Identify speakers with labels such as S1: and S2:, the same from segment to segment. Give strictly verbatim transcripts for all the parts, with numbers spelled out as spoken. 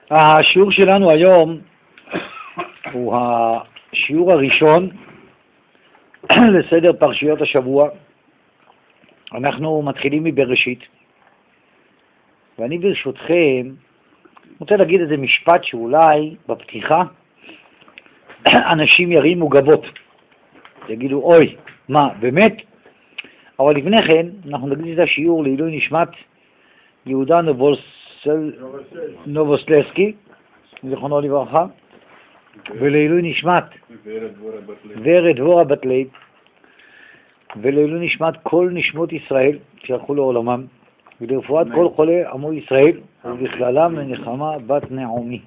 S1: השיעור שלנו היום הוא השיעור הראשון לסדר פרשיות השבוע. אנחנו מתחילים מבראשית, ואני ברשותכם רוצה להגיד איזה משפט שאולי בפתיחה אנשים ירימו גבות, יגידו אוי, מה, באמת? אבל לפני כן אנחנו נקדיש את השיעור לעילוי נשמת יהודה נובוסל... נובוסלסקי, זכרונו לברכה, ולעילוי נשמת ורד דבורה בת לייב, ולעילוי נשמת כל נשמות ישראל שהלכו לעולמם, ולרפואת כל חולי עמו ישראל, ובכללם לנחמה בת נעמי.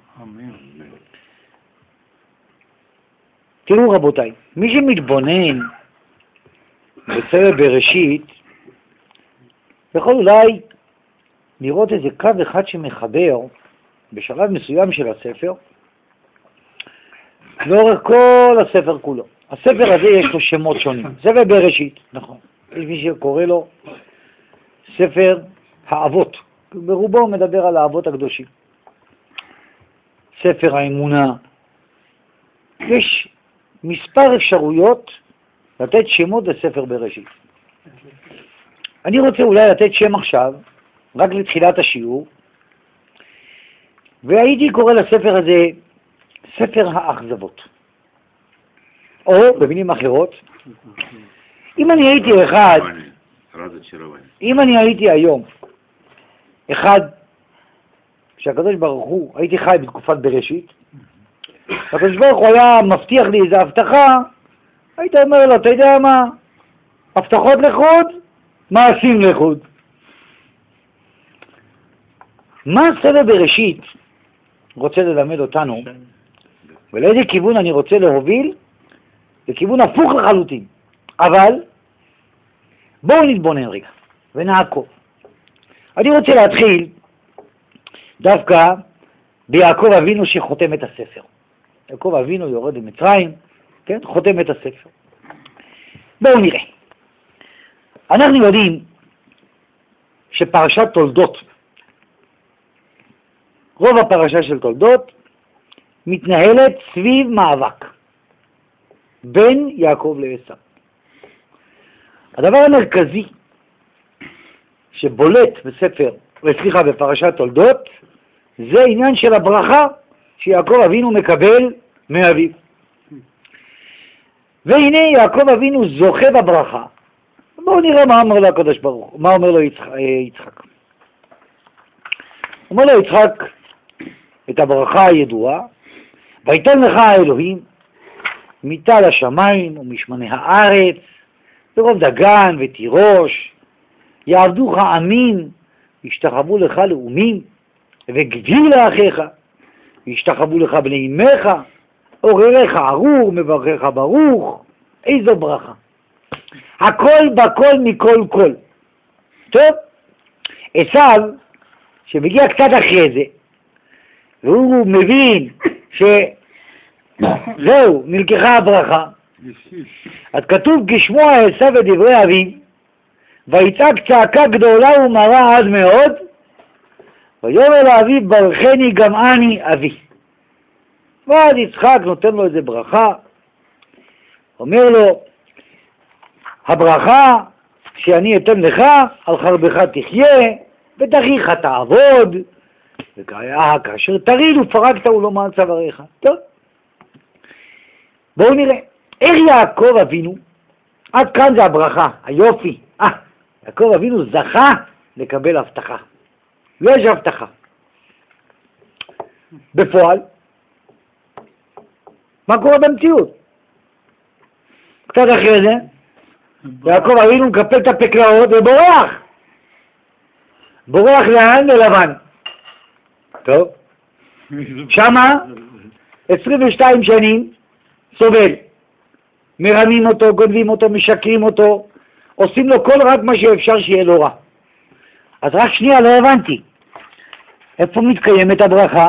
S1: תראו רבותיי, מי שמתבונן בספר בראשית יכול אולי לראות איזה קו אחד שמחבר בשלב מסוים של הספר לאורך כל הספר כולו. הספר הזה יש לו שמות שונים. ספר בראשית, נכון. יש מי שקורא לו ספר האבות. ברובו הוא מדבר על האבות הקדושים. ספר האמונה. יש מספר אפשרויות לתת שמות לספר בראשית. אני רוצה אולי לתת שם עכשיו, רק לתחילת השיעור, והייתי קורא לספר הזה ספר האכזבות. או במילים אחרות, אם אני הייתי אחד, אם אני הייתי היום אחד שהקדוש ברוך הוא, הייתי חי בתקופת בראשית, הקדוש ברוך הוא היה מבטיח לי איזו הבטחה, היית אומר לו, אתה יודע מה? הבטחות לחוד, מעשים לחוד. מה ספר בראשית רוצה ללמד אותנו, ולאיזה כיוון אני רוצה להוביל? לכיוון הפוך לחלוטין. אבל בואו נתבונן רגע ונעקוב. אני רוצה להתחיל דווקא ביעקב אבינו שחותם את הספר. יעקב אבינו יורד למצרים, כן? חותם את הספר. בואו נראה. אנחנו יודעים שפרשת תולדות, רוב הפרשה של תולדות מתנהלת סביב מאבק בין יעקב לעשו. הדבר המרכזי שבולט בספר, סליחה, בפרשת תולדות, זה עניין של הברכה שיעקב אבינו מקבל מאביו. והנה יעקב אבינו זוכה בברכה. בואו נראה מה אומר לו הקדוש ברוך הוא, מה אומר לו יצחק. אומר לו יצחק את הברכה הידועה, ויתן לך האלוהים מטל השמיים ומשמני הארץ ורוב דגן ותירוש, יעבדוך עמים וישתחוו לך לאומים, וגדיל לאחיך וישתחוו לך בני אמך, עורריך ארור מברכך ברוך. איזו ברכה, הכל בכל מכל כל. טוב, עשיו שמגיע קצת אחרי זה והוא מבין שזהו, נלקחה הברכה, אז כתוב כשמוע עשיו את דברי אביו, ויצעק צעקה גדולה ומרה עד מאוד, ויאמר לאביו ברכני גם אני אבי. ואז יצחק נותן לו איזה ברכה, אומר לו, הברכה שאני אתן לך, על חרבך תחיה ותכריך תעבוד, וכאשר תריד ופרקת ולא מעל צוואריך. טוב, בואו נראה איך יעקב אבינו, עד כאן זה הברכה, היופי. אה, יעקב אבינו זכה לקבל הבטחה. יש הבטחה. בפועל, מה קורה במציאות? קצת אחרי זה, יעקב אבינו מקפל את הפקלאות ובורח. בורח לאן? ללבן. טוב, שמה עשרים ושתיים שנים סובל. מרמים אותו, גונבים אותו, משקרים אותו, עושים לו כל רק מה שאפשר שיהיה לו רע. אז רק שנייה, לא הבנתי. איפה מתקיימת הברכה?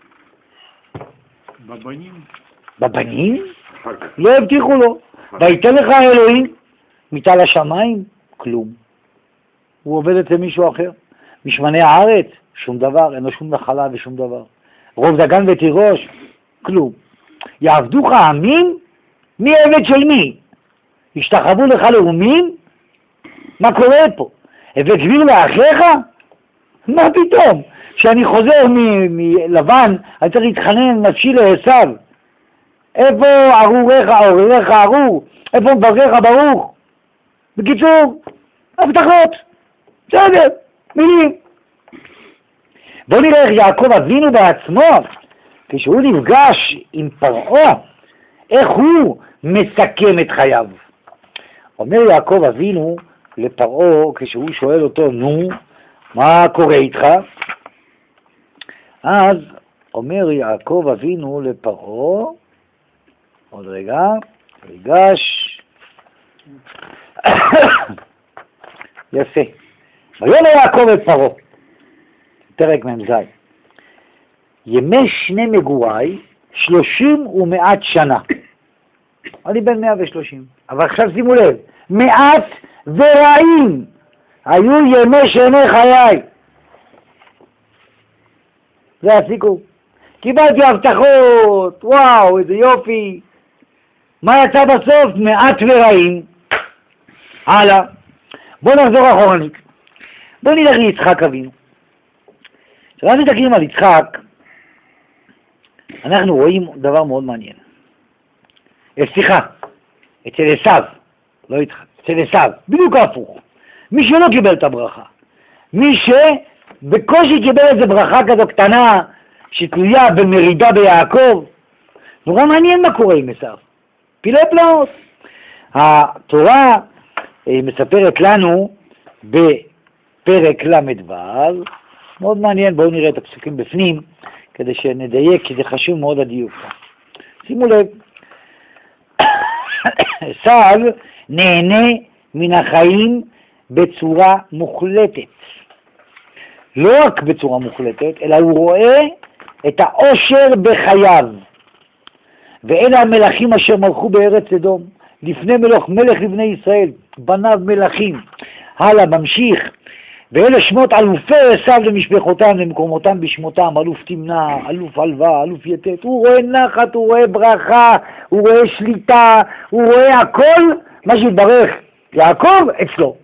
S2: בבנים.
S1: בבנים? לא הבטיחו לו. ויתן לך האלוהים מטל השמיים? כלום. הוא עובד אצל מישהו אחר. משמני הארץ? שום דבר, אין לו שום נחלה ושום דבר. רוב דגן ותירוש, כלום. יעבדוך העמים? מי עבד של מי? השתחוו לך לאומים? מה קורה פה? הבאת גביר לאחיך? מה פתאום? כשאני חוזר מלבן, אני צריך להתחנן נפשי לעשיו. איפה ארוריך, ארוריך ארור? איפה מברכך ברוך? בקיצור, הבטחות. בסדר, מילים. בואו נראה איך יעקב אבינו בעצמו, כשהוא נפגש עם פרעה, איך הוא מסכם את חייו. אומר יעקב אבינו לפרעה, כשהוא שואל אותו, נו, מה קורה איתך? אז אומר יעקב אבינו לפרעה, עוד רגע, ריגש, יפה. ויאמר יעקב את פרעה, פרק מ"ז, ימי שני מגוריי שלושים ומעט שנה. אני בן מאה ושלושים, אבל עכשיו שימו לב, מעט ורעים היו ימי שני חיי. זה הסיכום. קיבלתי הבטחות, וואו, איזה יופי. מה יצא בסוף? מעט ורעים. הלאה. בואו נחזור אחורנית. בואו נלך ליצחק אבינו. כשאנחנו מסתכלים על יצחק, אנחנו רואים דבר מאוד מעניין. סליחה, אצל עשיו, לא יצחק, אצל עשיו, בדיוק הפוך. מי שלא קיבל את הברכה, מי שבקושי קיבל איזו ברכה כזו קטנה, שתלויה במרידה ביעקב, נורא מעניין מה קורה עם עשיו. פילי פלאות. התורה מספרת לנו בפרק למ"ו, מאוד מעניין, בואו נראה את הפסוקים בפנים, כדי שנדייק, כי זה חשוב מאוד הדיוק. שימו לב, עשיו נהנה מן החיים בצורה מוחלטת. לא רק בצורה מוחלטת, אלא הוא רואה את העושר בחייו. ואלה המלכים אשר מלכו בארץ אדום, לפני מלוך, מלך לבני ישראל, בניו מלכים. הלאה, ממשיך. ואלה שמות אלופי עשיו למשפחותם, למקומותם בשמותם, אלוף תמנע, אלוף עלווה, אלוף יתת. הוא רואה נחת, הוא רואה ברכה, הוא רואה שליטה, הוא רואה הכל, מה שהתברך יעקב אצלו.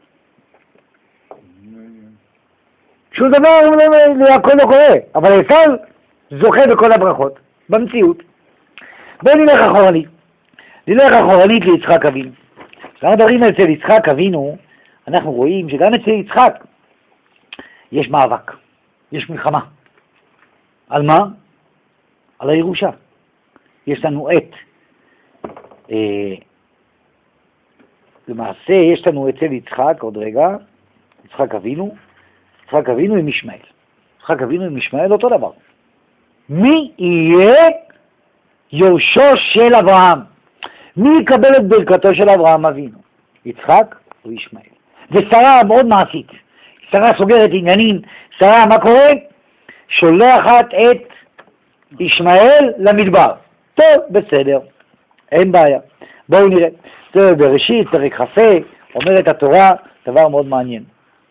S1: שום דבר ליעקב לא קורה, אבל עשיו זוכה בכל הברכות, במציאות. בואו נלך אחורנית. נלך אחורנית ליצחק אבינו. כשאנחנו מדברים אצל יצחק אבינו, אנחנו רואים שגם אצל יצחק יש מאבק, יש מלחמה. על מה? על הירושה. יש לנו את, אה, למעשה יש לנו אצל יצחק, עוד רגע, יצחק אבינו, יצחק אבינו עם ישמעאל. יצחק אבינו עם ישמעאל אותו דבר. מי יהיה יורשו של אברהם? מי יקבל את ברכתו של אברהם אבינו? יצחק או ישמעאל? ושרה מאוד מעשית. שרה סוגרת עניינים. שרה, מה קורה? שולחת את ישמעאל למדבר. טוב, בסדר. אין בעיה. בואו נראה. טוב, בראשית, פרק כ"ה, אומרת התורה, דבר מאוד מעניין.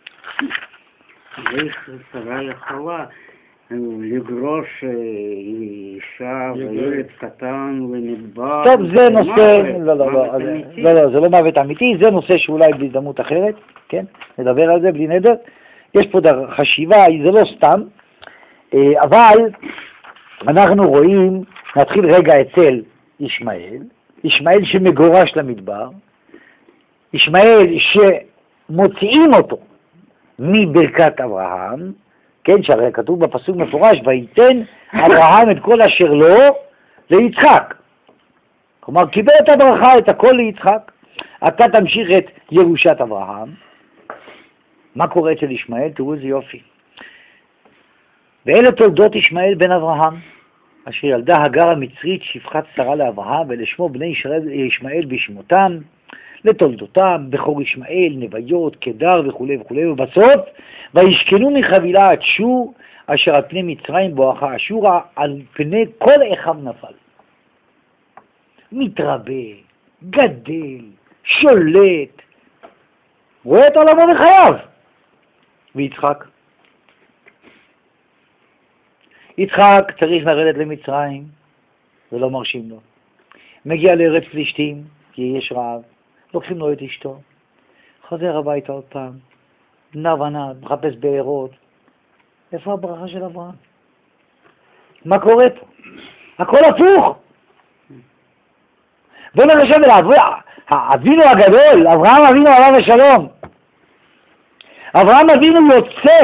S2: איך שרה יכולה לגרוש אישה וילד קטן למדבר?
S1: טוב, זה נושא, לא, לא, לא, לא, לא, זה לא מוות אמיתי, זה נושא שאולי בהזדמנות אחרת, כן? נדבר על זה בלי נדר. יש פה חשיבה, זה לא סתם, אבל אנחנו רואים, נתחיל רגע אצל ישמעאל, ישמעאל שמגורש למדבר, ישמעאל שמוציאים אותו מברכת אברהם, כן, שהרי כתוב בפסוק מפורש, ויתן אברהם את כל אשר לו ליצחק. כלומר, קיבל את הברכה, את הכל ליצחק. אתה תמשיך את ירושת אברהם. מה קורה אצל ישמעאל? תראו איזה יופי. ואלה תולדות ישמעאל בן אברהם, אשר ילדה הגר המצרית שפחת שרה לאברהם, ולשמו בני ישמעאל בשמותם, לתולדותם, בכור ישמעאל, נוויות, קדר וכו' וכו', ובסוף, וישכנו מחבילה עד שור, אשר על פני מצרים בואכה אשורה, על פני כל אחיו נפל. מתרבה, גדל, שולט, רואה את עולמו וחייו. ויצחק. יצחק צריך לרדת למצרים, ולא מרשים לו. מגיע לארץ פלישתים, כי יש רעב, לוקחים לו את אשתו, חוזר הביתה עוד פעם, נב ענד, מחפש בארות. איפה הברכה של אברהם? מה קורה פה? הכל הפוך. בוא נרשם אליו, אבינו הגדול, אברהם אבינו עליו השלום. אברהם אבינו יוצא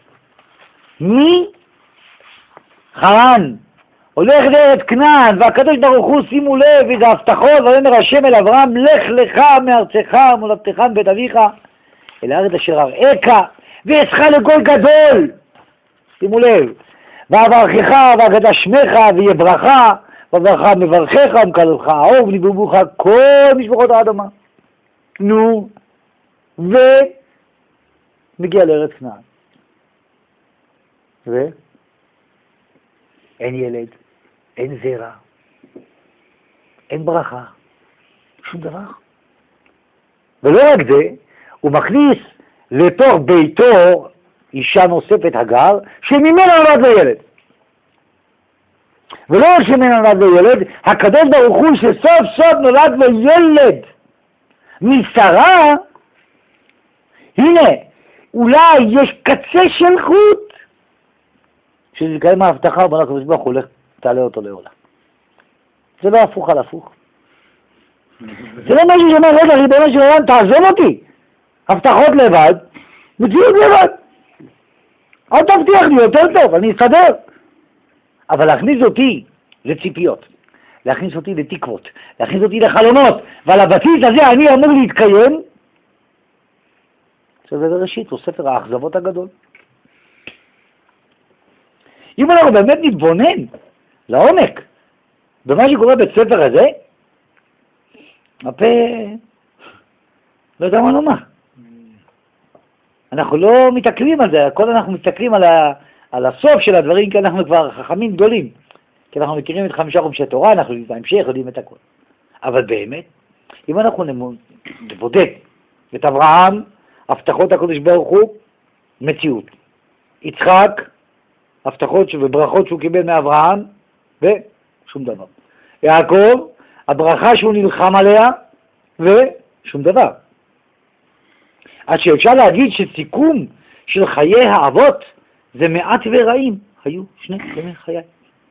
S1: מחרן, הולך לארץ כנען, והקדוש ברוך הוא, שימו לב, איזה הבטחות, ויאמר השם אל אברהם, לך לך מארצך ומולדתך מבית אביך, אל הארץ אשר אראך, ואעשך לגוי גדול. שימו לב, ואברכך ואגדש שמך ויהיה ברכה, וברכה מברכך ומקללך האור ונברכוך כל משפחות האדמה. נו, ומגיע לארץ כנען. ואין ילד, אין זרע, אין ברכה, שום דבר. ולא רק זה, הוא מכניס לתוך ביתו אישה נוספת הגר, שממנה נולד לו ילד. ולא רק שממנה נולד לו ילד, הקדוש ברוך הוא שסוף סוף נולד לו ילד משרה, הנה, אולי יש קצה של חוט, שזה קיים ההבטחה, אבל הקדוש ברוך הוא הולך, תעלה אותו לעולה. זה לא הפוך על הפוך. זה לא משהו שאומר, רגע, ריבונו של עולם, תעזוב אותי. הבטחות לבד, מציאות לבד. אל תבטיח לי יותר טוב, אני אסתדר. אבל להכניס אותי לציפיות, להכניס אותי לתקוות, להכניס אותי לחלומות, ועל הבסיס הזה אני אמור להתקיים, זה בראשית, הוא ספר האכזבות הגדול. אם אנחנו באמת נתבונן לעומק במה שקורה בספר הזה, הפה לא יודע מה לומר. אנחנו לא מתעכבים על זה, הכל אנחנו מסתכלים על, ה, על הסוף של הדברים, כי אנחנו כבר חכמים גדולים. כי אנחנו מכירים את חמישה חומשי תורה, אנחנו יודעים את ההמשך, יודעים את הכל. אבל באמת, אם אנחנו נבודד את אברהם, הבטחות הקדוש ברוך הוא, מציאות. יצחק, הבטחות וברכות שהוא קיבל מאברהם, ושום דבר. יעקב, הברכה שהוא נלחם עליה, ושום דבר. עד שאפשר להגיד שסיכום של חיי האבות זה מעט ורעים. היו שני ימי חיי.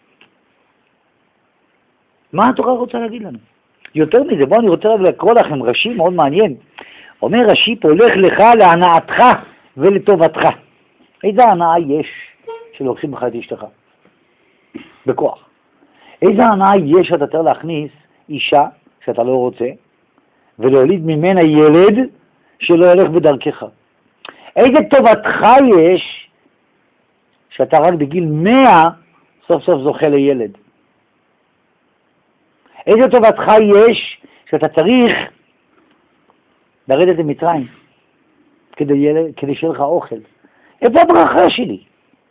S1: מה התורה רוצה להגיד לנו? יותר מזה, בואו אני רוצה לקרוא לכם רש"י מאוד מעניין. אומר רש"י פה, לך לך להנאתך ולטובתך. איזה הנאה יש שלוקחים לך את אשתך? בכוח. איזה הנאה יש שאתה צריך להכניס אישה שאתה לא רוצה, ולהוליד ממנה ילד שלא הולך בדרכך. איזה טובתך יש שאתה רק בגיל מאה סוף סוף זוכה לילד. איזה טובתך יש שאתה צריך לרדת למצרים כדי, ילד, כדי שיהיה לך אוכל. איפה הברכה שלי?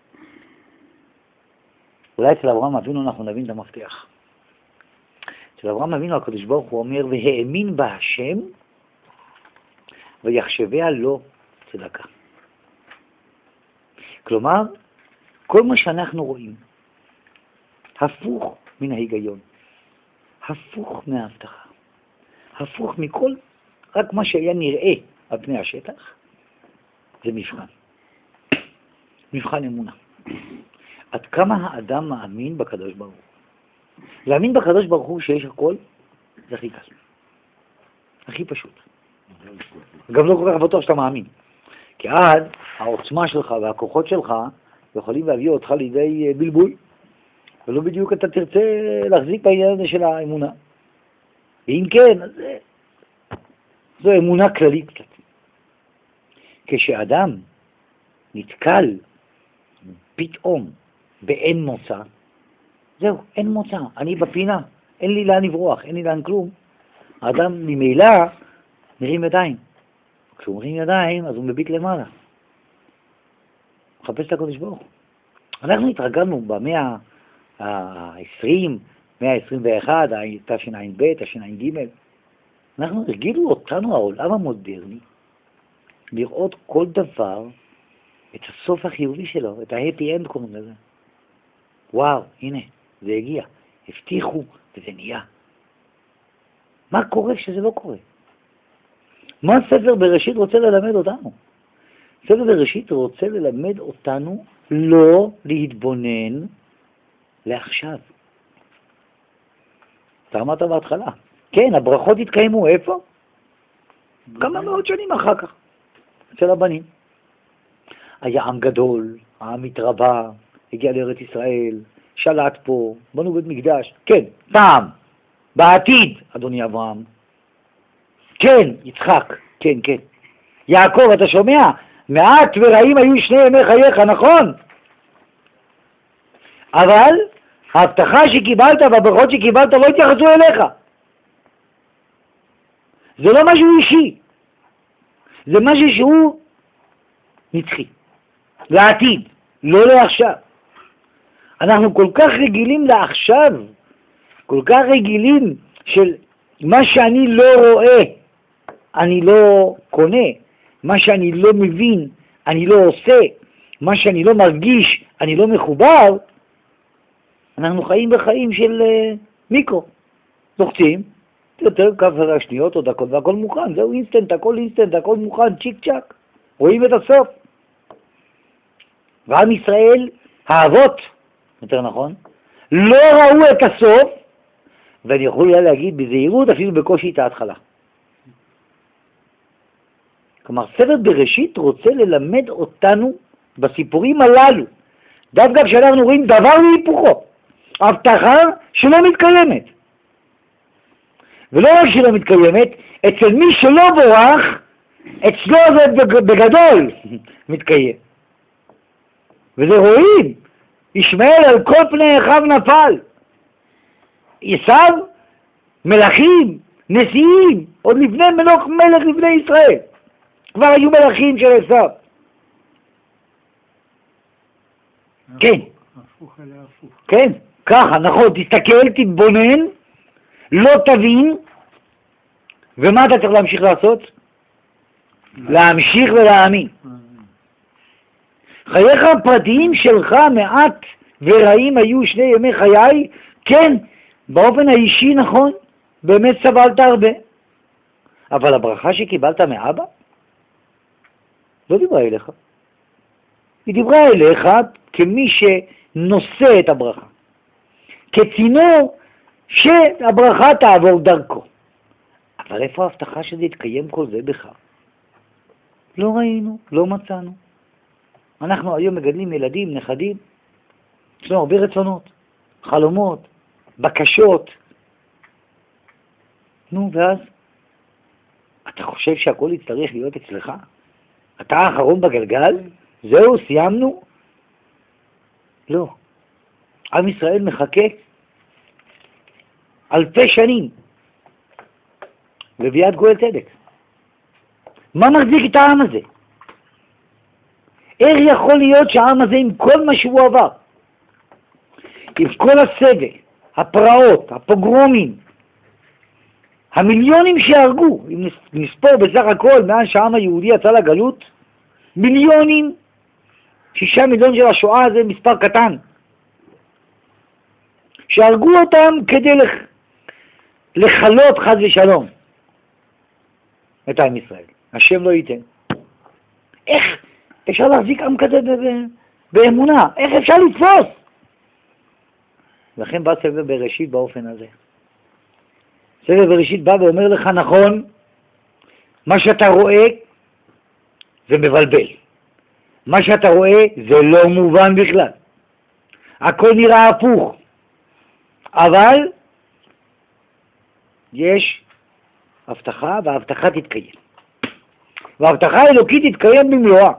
S1: אולי אצל אברהם אבינו אנחנו נבין את המפתח. אצל אברהם אבינו הקדוש ברוך הוא אומר, והאמין בה השם ויחשביה לו צדקה. כלומר, כל מה שאנחנו רואים, הפוך מן ההיגיון, הפוך מההבטחה, הפוך מכל, רק מה שהיה נראה על פני השטח, זה מבחן. מבחן אמונה. עד כמה האדם מאמין בקדוש ברוך הוא. להאמין בקדוש ברוך הוא שיש הכל, זה הכי קל. הכי פשוט. גם לא כל כך בטוח שאתה מאמין. כי אז העוצמה שלך והכוחות שלך יכולים להביא אותך לידי בלבול, ולא בדיוק אתה תרצה להחזיק בעניין הזה של האמונה. ואם כן, אז זו אמונה כללית קצת. כשאדם נתקל פתאום באין מוצא, זהו, אין מוצא, אני בפינה, אין לי לאן לברוח, אין לי לאן כלום. האדם ממילא מרים ידיים. כשהוא מרים ידיים, אז הוא מביט למעלה. מחפש את הקדוש ברוך הוא. אנחנו התרגלנו במאה ה-עשרים, מאה ה-עשרים ואחת, תשע"ב, תשע"ג. אנחנו הרגילו אותנו העולם המודרני לראות כל דבר את הסוף החיובי שלו, את ההפי אנד קוראים לזה. וואו, הנה, זה הגיע. הבטיחו וזה נהיה. מה קורה כשזה לא קורה? מה ספר בראשית רוצה ללמד אותנו? ספר בראשית רוצה ללמד אותנו לא להתבונן לעכשיו. אתה אמרת בהתחלה. כן, הברכות התקיימו. איפה? כמה מאות שנים אחר כך. אצל הבנים. היה עם גדול, העם התרבה, הגיע לארץ ישראל, שלט פה, בנו בית מקדש. כן, פעם, בעתיד, אדוני אברהם. כן, יצחק, כן, כן. יעקב, אתה שומע? מעט ורעים היו שני ימי חייך, נכון? אבל ההבטחה שקיבלת והברכות שקיבלת לא התייחסו אליך. זה לא משהו אישי. זה משהו שהוא נצחי. לעתיד, לא לעכשיו. אנחנו כל כך רגילים לעכשיו, כל כך רגילים של מה שאני לא רואה, אני לא קונה, מה שאני לא מבין, אני לא עושה, מה שאני לא מרגיש, אני לא מחובר. אנחנו חיים בחיים של uh, מיקרו. לוחצים, יותר כמה שניות או דקות והכל מוכן, זהו אינסטנט, הכל אינסטנט, הכל מוכן, צ'יק צ'ק. רואים את הסוף. ועם ישראל, האבות, יותר נכון, לא ראו את הסוף, ואני יכול להגיד בזהירות אפילו בקושי את ההתחלה. כלומר, ספר בראשית רוצה ללמד אותנו בסיפורים הללו, דווקא כשאנחנו רואים דבר והיפוכו, הבטחה שלא מתקיימת. ולא רק שלא מתקיימת, אצל מי שלא בורח, אצלו זה בגדול מתקיים. וזה רואים, ישמעאל על כל פני אחיו נפל. עשיו, מלכים, נשיאים, עוד לפני מלוך מלך לבני ישראל. כבר היו מלכים של עשיו. כן.
S3: הפוך אליה הפוך.
S1: כן, ככה, נכון, תסתכל, תתבונן, לא תבין, ומה אתה צריך להמשיך לעשות? להמשיך ולהאמין. חייך הפרטיים שלך מעט ורעים היו שני ימי חיי, כן, באופן האישי נכון, באמת סבלת הרבה. אבל הברכה שקיבלת מאבא, לא דיברה אליך. היא דיברה אליך כמי שנושא את הברכה. כצינור שהברכה תעבור דרכו. אבל איפה ההבטחה שזה יתקיים כל זה בך? לא ראינו, לא מצאנו. אנחנו היום מגדלים ילדים, נכדים, יש לנו הרבה רצונות, חלומות, בקשות. נו, ואז אתה חושב שהכל יצטרך להיות אצלך? אתה האחרון בגלגל? זהו, סיימנו? לא. עם ישראל מחכה אלפי שנים לביאת גואל צדק. מה מחזיק את העם הזה? איך יכול להיות שהעם הזה עם כל מה שהוא עבר, עם כל הסבל, הפרעות, הפוגרומים, המיליונים שהרגו, אם נספור בסך הכל מאז שהעם היהודי יצא לגלות, מיליונים, שישה מיליון של השואה זה מספר קטן, שהרגו אותם כדי לח... לחלות חס ושלום את עם ישראל. השם לא ייתן. איך אפשר להחזיק עם כזה באמונה? איך אפשר לתפוס? לכן בא ספר בראשית באופן הזה. ספר בראשית בא ואומר לך, נכון, מה שאתה רואה זה מבלבל. מה שאתה רואה זה לא מובן בכלל. הכל נראה הפוך. אבל יש הבטחה, וההבטחה תתקיים. וההבטחה האלוקית תתקיים במלואה.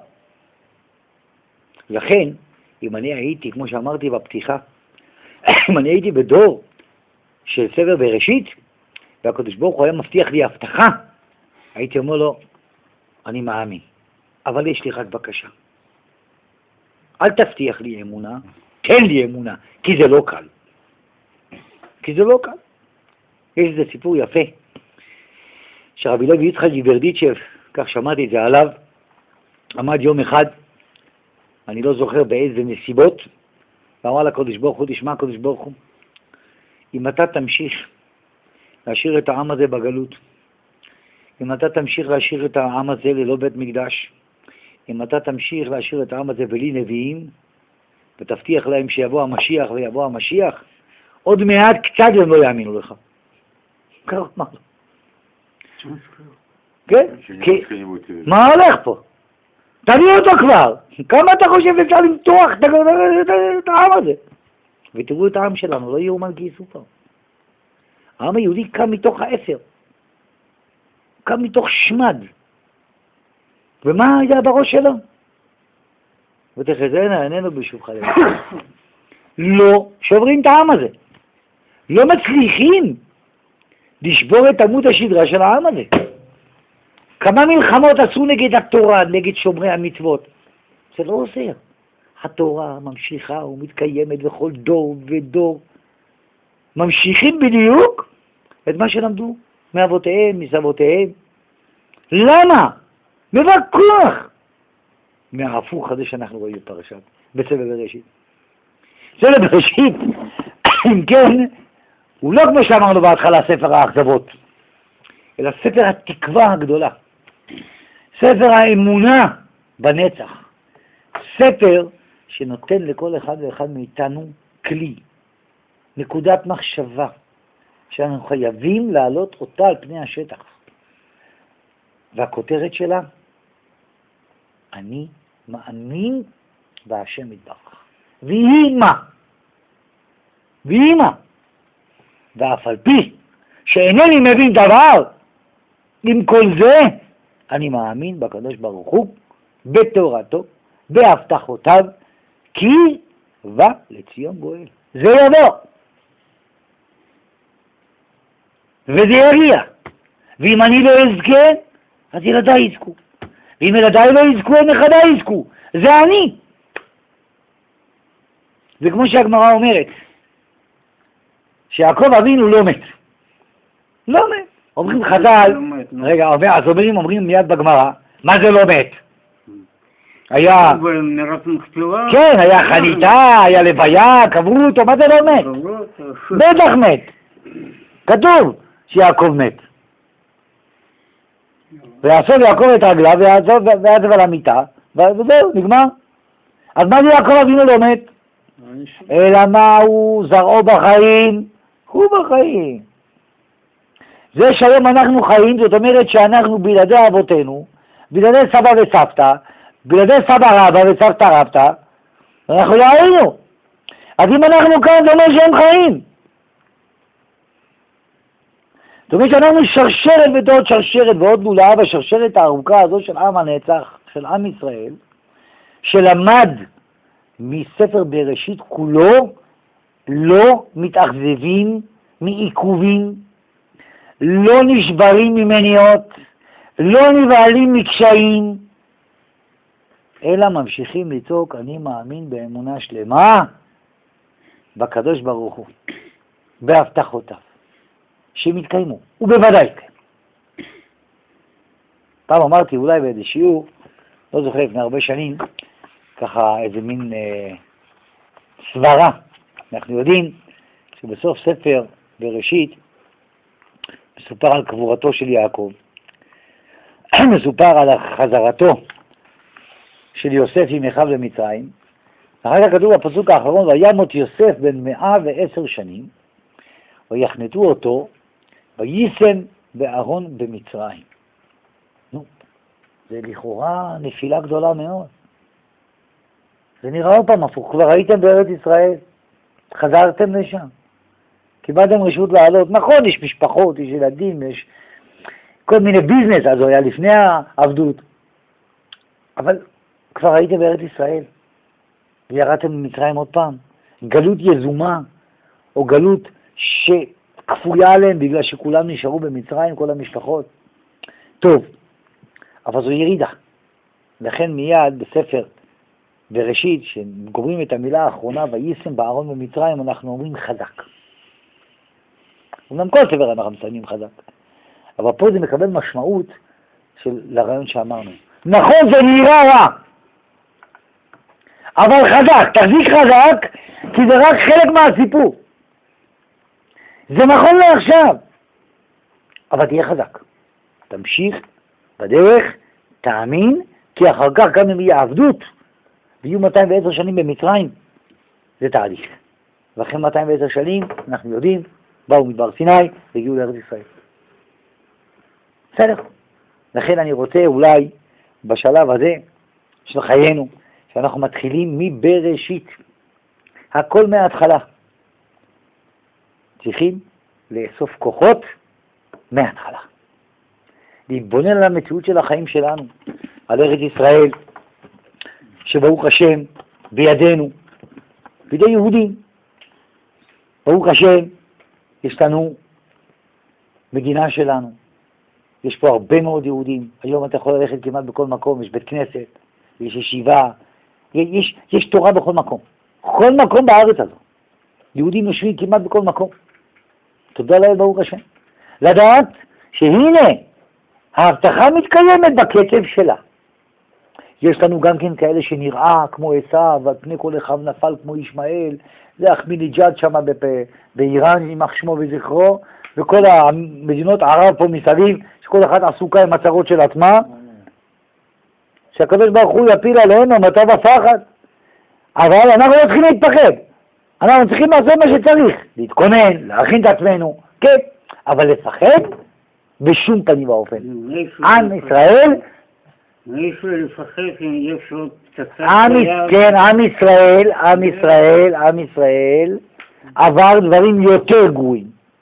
S1: לכן, אם אני הייתי, כמו שאמרתי בפתיחה, אם אני הייתי בדור של ספר בראשית, והקדוש ברוך הוא היה מבטיח לי הבטחה, הייתי אומר לו, אני מאמין, אבל יש לי רק בקשה. אל תבטיח לי אמונה, תן לי אמונה, כי זה לא קל. כי זה לא קל. יש איזה סיפור יפה, שרבי לוי יצחק גברדיצ'ב, כך שמעתי את זה עליו, עמד יום אחד, אני לא זוכר באיזה נסיבות, ואמר לקדוש ברוך הוא, תשמע הקדוש ברוך הוא, אם אתה תמשיך להשאיר את העם הזה בגלות, אם אתה תמשיך להשאיר את העם הזה ללא בית מקדש, אם אתה תמשיך להשאיר את העם הזה בלי נביאים, ותבטיח להם שיבוא המשיח ויבוא המשיח, עוד מעט קצת הם לא יאמינו לך. ככה אמר לו. כן? מה הולך פה? תביא אותו כבר. כמה אתה חושב אפשר למתוח את העם הזה? ותראו את העם שלנו, לא יאומן כי יסופר. העם היהודי קם מתוך האפר. קם מתוך שמד. ומה היה בראש שלו? ותחזינה עינינו בשובך לב. לא שוברים את העם הזה. לא מצליחים לשבור את עמוד השדרה של העם הזה. כמה מלחמות עשו נגד התורה, נגד שומרי המצוות. זה לא עוזר. התורה ממשיכה ומתקיימת בכל דור ודור. ממשיכים בדיוק את מה שלמדו מאבותיהם, מסבותיהם. למה? מבקוח. מההפוך הזה שאנחנו רואים בפרשת, בספר בראשית. ספר בראשית, אם כן, הוא לא כמו שאמרנו בהתחלה ספר האכזבות, אלא ספר התקווה הגדולה. ספר האמונה בנצח. ספר שנותן לכל אחד ואחד מאיתנו כלי, נקודת מחשבה, שאנחנו חייבים להעלות אותה על פני השטח. והכותרת שלה, אני מאמין בהשם יתברך. ויהי מה? ויהי מה? ואף על פי שאינני מבין דבר, עם כל זה אני מאמין בקדוש ברוך הוא, בתורתו, בהבטחותיו, כי בא לציון גואל. זה יבוא. וזה יגיע. ואם אני לא אזכה, אז ילדיי יזכו. ואם ילדיי לא יזכו, נכדיי יזכו. זה אני. וכמו שהגמרא אומרת, שיעקב אבינו לא מת. לא מת. אומרים חז"ל, רגע, אז אומרים, אומרים מיד בגמרא, מה זה לא מת? היה, כן, היה חניתה, היה לוויה, קברו אותו, מה זה לא מת? בטח מת. כתוב שיעקב מת. ויעשוב יעקב את רגליו, ויעזב על המיטה, וזהו, נגמר. אז מה זה יעקב אבינו לא מת? אלא מה הוא זרעו בחיים? הוא בחיים. זה שהיום אנחנו חיים, זאת אומרת שאנחנו בלעדי אבותינו, בלעדי סבא וסבתא, בלעדי סבא רבא וסבתא רבתא, אנחנו לא היינו. אז אם אנחנו כאן, זה אומר שהם חיים. זאת אומרת שאנחנו שרשרת ועוד שרשרת ועוד לולאה, בשרשרת הארוכה הזו של עם הנצח, של עם ישראל, שלמד מספר בראשית כולו, לא מתאכזבים מעיכובים, לא נשברים ממניות, לא נבהלים מקשיים, אלא ממשיכים לצעוק, אני מאמין באמונה שלמה בקדוש ברוך הוא, בהבטחותיו, שמתקיימו, ובוודאי כן. פעם אמרתי אולי באיזה שיעור, לא זוכר לפני הרבה שנים, ככה איזה מין אה, סברה. אנחנו יודעים שבסוף ספר בראשית מסופר על קבורתו של יעקב, מסופר על חזרתו של יוסף עם אחיו למצרים. אחר כך כתוב בפסוק האחרון, וימות יוסף בן מאה ועשר שנים, ויחנתו אותו, ויישם בארון במצרים. נו, זה לכאורה נפילה גדולה מאוד. זה נראה עוד פעם הפוך, כבר הייתם בארץ ישראל, חזרתם לשם, קיבלתם רשות לעלות. נכון, יש משפחות, יש ילדים, יש כל מיני ביזנס, אז הוא היה לפני העבדות, אבל כבר הייתם בארץ ישראל, וירדתם ממצרים עוד פעם. גלות יזומה, או גלות שכפויה עליהם, בגלל שכולם נשארו במצרים, כל המשפחות. טוב, אבל זו ירידה. לכן מיד בספר בראשית, שגומרים את המילה האחרונה, ויישם בארון במצרים, אנחנו אומרים חזק. אומנם כל ספר אנחנו מסיימים חזק. אבל פה זה מקבל משמעות של לרעיון שאמרנו. נכון, זה נראה רע. אבל חזק, תחזיק חזק, כי זה רק חלק מהסיפור. זה נכון לעכשיו, אבל תהיה חזק. תמשיך בדרך, תאמין, כי אחר כך גם אם יהיה עבדות, ויהיו מאתיים ועשר שנים במצרים, זה תהליך. ואחרי מאתיים ועשר שנים, אנחנו יודעים, באו מדבר סיני והגיעו לארץ ישראל. בסדר. לכן אני רוצה אולי בשלב הזה של חיינו, שאנחנו מתחילים מבראשית, הכל מההתחלה. צריכים לאסוף כוחות מההתחלה. להתבונן על המציאות של החיים שלנו, על ארץ ישראל, שברוך השם בידינו, בידי יהודים. ברוך השם, יש לנו מדינה שלנו. יש פה הרבה מאוד יהודים. היום אתה יכול ללכת כמעט בכל מקום, יש בית כנסת, יש ישיבה, יש, יש תורה בכל מקום. כל מקום בארץ הזו. יהודים יושבים כמעט בכל מקום. תודה לאל ברוך השם. לדעת שהנה, ההבטחה מתקיימת בקצב שלה. יש לנו גם כן כאלה שנראה כמו עשיו, ועל פני כל אחד נפל כמו ישמעאל, זה אחמדינג'אד שם באיראן, יימח שמו וזכרו, וכל המדינות ערב פה מסביב, שכל אחד עסוקה עם הצרות של עצמה, שהקדוש ברוך הוא יפיל עלינו מטר ופחד. אבל אנחנו לא צריכים להתפחד, אנחנו צריכים לעשות מה שצריך, להתכונן, להכין את עצמנו, כן, אבל לפחד בשום פנים ואופן. עם ישראל,
S2: מאיפה לפחד אם יש עוד פצצה
S1: ביד? כן, עם ישראל, עם ישראל, עם ישראל עבר דברים יותר גרועים.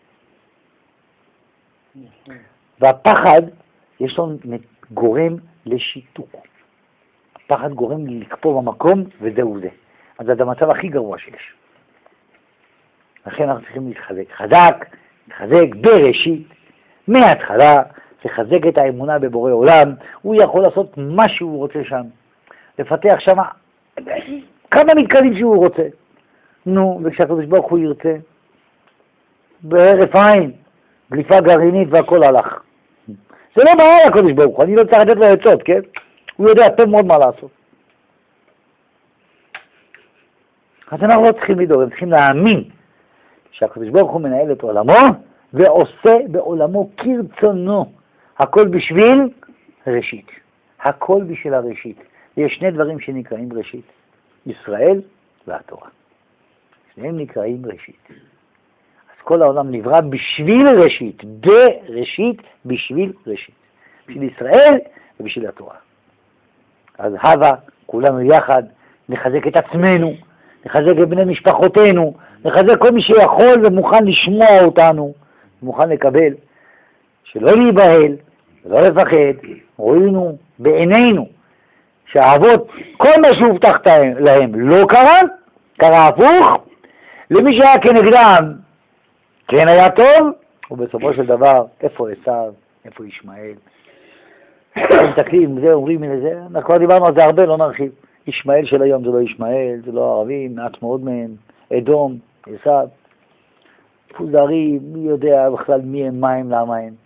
S1: והפחד יש לו גורם לשיתוק. הפחד גורם לקפוא במקום וזהו זה. אז זה המצב הכי גרוע שיש. לכן אנחנו צריכים להתחזק. חזק, להתחזק בראשית, מההתחלה, לחזק את האמונה בבורא עולם. הוא יכול לעשות מה שהוא רוצה שם. לפתח שם כמה מתקנים שהוא רוצה. נו, וכשהקדוש ברוך הוא ירצה, בהרף עין, גליפה גרעינית והכל הלך. זה לא בעיה לקדוש ברוך הוא, אני לא צריך לתת לו עצות, כן? הוא יודע טוב מאוד מה לעשות. אז אנחנו לא צריכים לדאוג, הם צריכים להאמין שהקדוש ברוך הוא מנהל את עולמו ועושה בעולמו כרצונו. הכל בשביל ראשית. הכל בשביל הראשית. יש שני דברים שנקראים ראשית. ישראל והתורה. שניהם נקראים ראשית. אז כל העולם נברא בשביל ראשית. בראשית, בשביל ראשית. בשביל ישראל ובשביל התורה. אז הווה, כולנו יחד, נחזק את עצמנו, נחזק את בני משפחותינו, נחזק כל מי שיכול ומוכן לשמוע אותנו, מוכן לקבל, שלא להיבהל, ולא לפחד, רואים בעינינו, שהאבות, כל מה שהובטחת להם לא קרה, קרה הפוך, למי שהיה כנגדם, כן היה טוב, ובסופו של דבר, איפה עשיו, איפה ישמעאל, מסתכלים, זה אומרים לזה, אנחנו כבר דיברנו על זה הרבה, לא נרחיב. ישמעאל של היום זה לא ישמעאל, זה לא ערבים, מעט מאוד מהם, אדום, עשיו, פוזרים, מי יודע בכלל מי הם, מה הם, למה הם.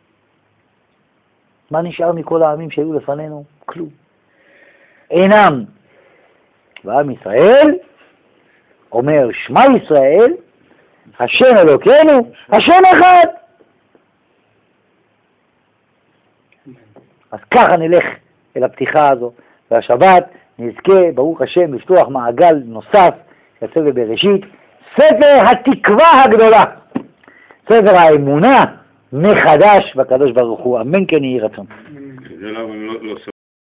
S1: מה נשאר מכל העמים שהיו לפנינו? כלום. אינם. ועם ישראל אומר, שמע ישראל, השם אלוקינו, השם אחד. אז ככה נלך אל הפתיחה הזו, והשבת נזכה, ברוך השם, לפתוח מעגל נוסף, יצא בבראשית, ספר התקווה הגדולה, ספר האמונה מחדש בקדוש ברוך הוא, אמן כן יהי רצון.